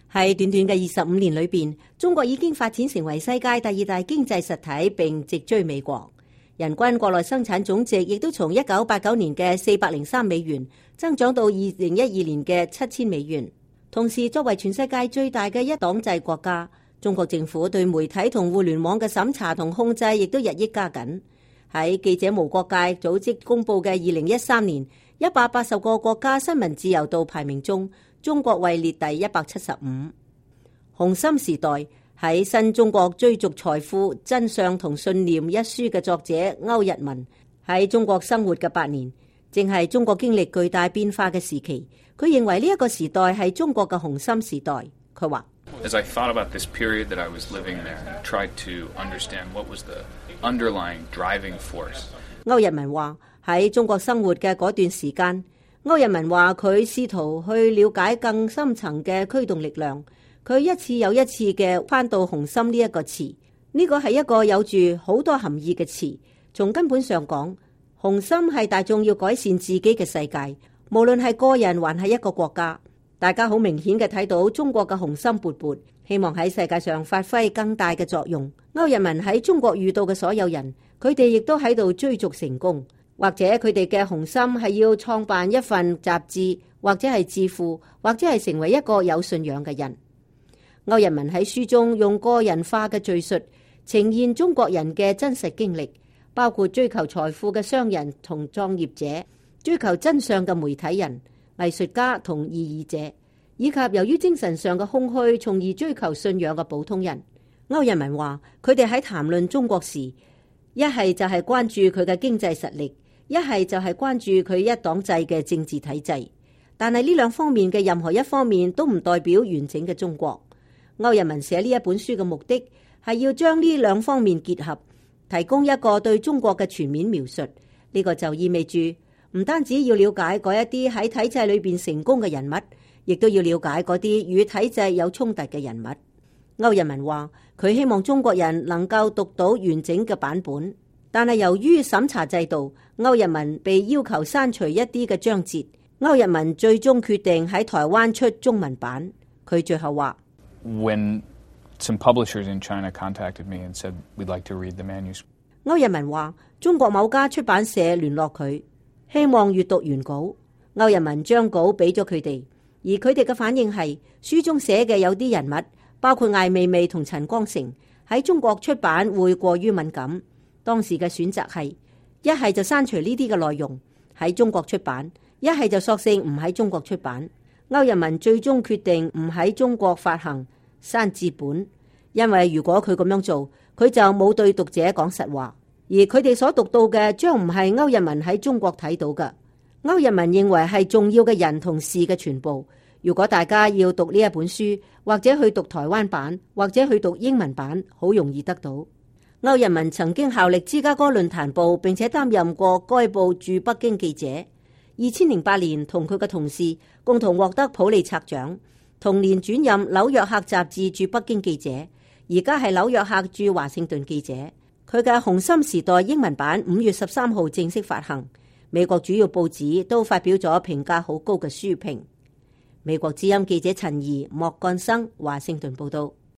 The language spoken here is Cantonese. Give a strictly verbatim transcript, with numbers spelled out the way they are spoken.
喺短短嘅二十五年裏邊，中國已經發展成為世界第二大經濟實體，並直追美國。人均國內生產總值亦都從一九八九年嘅四百零三美元增長到二零一二年嘅七千美元。同時，作為全世界最大嘅一黨制國家，中國政府對媒體同互聯網嘅審查同控制亦都日益加緊。喺記者無國界組織公布嘅二零一三年一百八十個國家新聞自由度排名中，中國位列第一百七十五。紅心時代喺新中國追逐財富、真相同信念一書嘅作者歐日文喺中國生活嘅八年，正係中國經歷巨大變化嘅時期。佢認為呢一個時代係中國嘅紅心時代。佢話 ：As I thought about this period that I was living there and tried to understand what was the underlying driving force。 歐日文話喺中國生活嘅嗰段時間，歐日文話佢試圖去了解更深層嘅驅動力量。佢一次又一次嘅翻到紅心呢一個詞，呢個係一個有住好多含義嘅詞。從根本上講，紅心係大眾要改善自己嘅世界，無論係個人還係一個國家。大家好明顯嘅睇到中國嘅雄心勃勃，希望喺世界上發揮更大嘅作用。歐日文喺中國遇到嘅所有人，佢哋亦都喺度追逐成功，或者佢哋嘅雄心係要創辦一份雜誌，或者係致富，或者係成為一個有信仰嘅人。歐日文喺書中用個人化嘅敘述呈現中國人嘅真實經歷，包括追求財富嘅商人同創業者，追求真相嘅媒體人、藝術家同異議者，以及由於精神上嘅空虛從而追求信仰嘅普通人。歐日文話佢哋喺談論中國時，一係就係關注佢嘅經濟實力，一係就係關注佢一黨制嘅政治體制，但係呢兩方面嘅任何一方面都唔代表完整嘅中國。歐日文寫呢一本書嘅目的係要將呢兩方面結合，提供一個對中國嘅全面描述。呢個就意味住唔單止要了解嗰一啲喺體制裏邊成功嘅人物，亦都要了解嗰啲與體制有衝突嘅人物。歐日文話佢希望中國人能夠讀到完整嘅版本，但係由於審查制度，歐日文被要求刪除一啲嘅章節。歐日文最終決定喺台灣出中文版。佢最後話 ：When some publishers in China contacted me and said we'd like to read the manuscript。 歐日文話中國某家出版社聯絡佢，希望閱讀原稿。歐日文將稿俾咗佢哋，而佢哋嘅反應係書中寫嘅有啲人物，包括艾未未同陳光誠，喺中國出版會過於敏感。當時嘅選擇係一係就刪除呢啲嘅內容喺中國出版，一係就索性唔喺中國出版。歐日文最終決定唔喺中國發行刪字本，因為如果佢咁樣做，佢就冇對讀者講實話，而佢哋所讀到嘅將唔係歐日文喺中國睇到嘅。歐日文認為係重要嘅人同事嘅全部。如果大家要讀呢一本書，或者去讀台灣版，或者去讀英文版，好容易得到。歐日文曾經效力芝加哥論壇報，並且擔任過該報駐北京記者。二千零八年，同佢嘅同事共同獲得普利策獎。同年轉任紐約客雜誌駐北京記者，而家係紐約客駐華盛頓記者。佢嘅《紅心時代》英文版五月十三號正式發行，美國主要報紙都發表咗評價好高嘅書評。美國之音記者陳怡、莫幹生華盛頓報道。